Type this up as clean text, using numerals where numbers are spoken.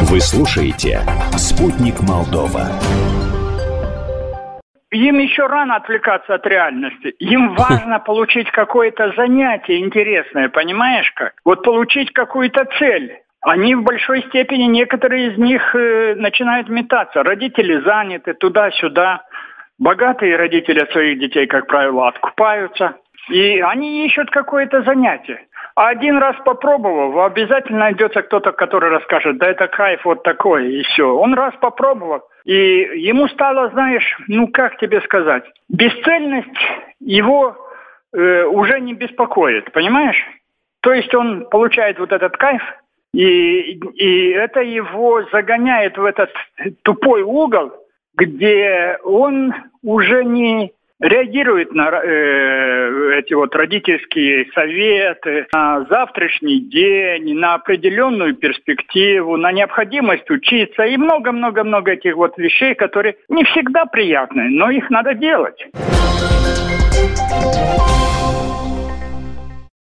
Вы слушаете «Спутник Молдова». Им еще рано отвлекаться от реальности. Им важно получить какое-то занятие интересное, понимаешь как? Вот получить какую-то цель. Они в большой степени, некоторые из них начинают метаться. Родители заняты туда-сюда. Богатые родители от своих детей, как правило, откупаются. И они ищут какое-то занятие. А один раз попробовав, обязательно найдется кто-то, который расскажет, да это кайф вот такой, и все. Он раз попробовал, и ему стало, знаешь, как тебе сказать, бесцельность его уже не беспокоит, понимаешь? То есть он получает вот этот кайф, и это его загоняет в этот тупой угол, где он уже не реагирует на эти вот родительские советы, на завтрашний день, на определенную перспективу, на необходимость учиться и много-много-много этих вот вещей, которые не всегда приятны, но их надо делать.